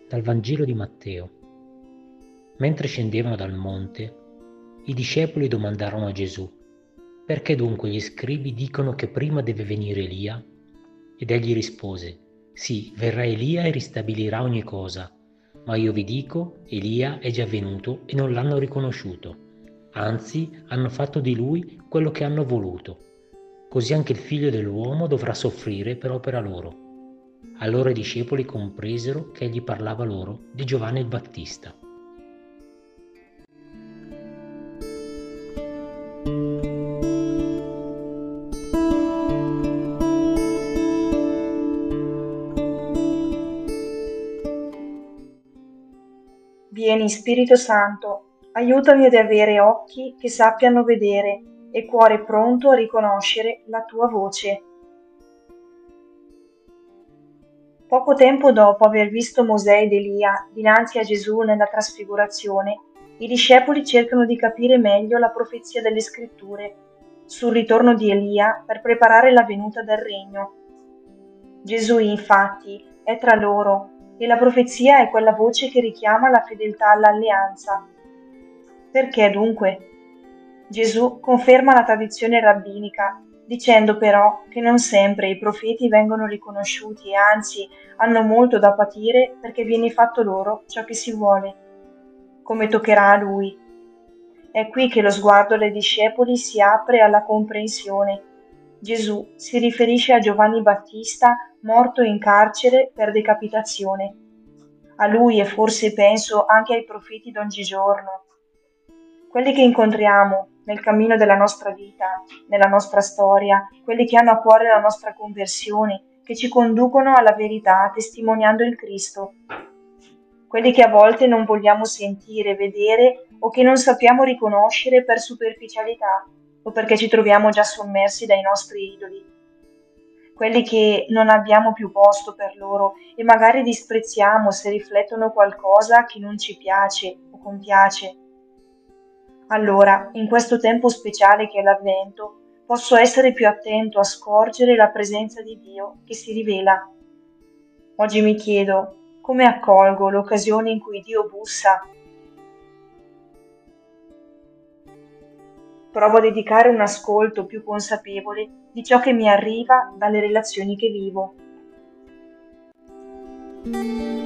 Dal Vangelo di Matteo. Mentre scendevano dal monte, i discepoli domandarono a Gesù: «Perché dunque gli scribi dicono che prima deve venire Elia?» Ed egli rispose: «Sì, verrà Elia e ristabilirà ogni cosa. Ma io vi dico, Elia è già venuto e non l'hanno riconosciuto. Anzi, hanno fatto di lui quello che hanno voluto. Così anche il figlio dell'uomo dovrà soffrire per opera loro». Allora i discepoli compresero che egli parlava loro di Giovanni il Battista. Vieni, Spirito Santo, aiutami ad avere occhi che sappiano vedere e cuore pronto a riconoscere la tua voce. Poco tempo dopo aver visto Mosè ed Elia dinanzi a Gesù nella trasfigurazione, i discepoli cercano di capire meglio la profezia delle Scritture sul ritorno di Elia per preparare la venuta del regno. Gesù, infatti, è tra loro e la profezia è quella voce che richiama la fedeltà all'alleanza. Perché dunque? Gesù conferma la tradizione rabbinica, dicendo però che non sempre i profeti vengono riconosciuti e anzi hanno molto da patire perché viene fatto loro ciò che si vuole, come toccherà a lui. È qui che lo sguardo dei discepoli si apre alla comprensione. Gesù si riferisce a Giovanni Battista morto in carcere per decapitazione. A lui e forse penso anche ai profeti d'oggigiorno, quelli che incontriamo nel cammino della nostra vita, nella nostra storia, quelli che hanno a cuore la nostra conversione, che ci conducono alla verità testimoniando il Cristo, quelli che a volte non vogliamo sentire, vedere o che non sappiamo riconoscere per superficialità o perché ci troviamo già sommersi dai nostri idoli, quelli che non abbiamo più posto per loro e magari disprezziamo se riflettono qualcosa che non ci piace o compiace. Allora, in questo tempo speciale che è l'Avvento, posso essere più attento a scorgere la presenza di Dio che si rivela. Oggi mi chiedo, come accolgo l'occasione in cui Dio bussa? Provo a dedicare un ascolto più consapevole di ciò che mi arriva dalle relazioni che vivo.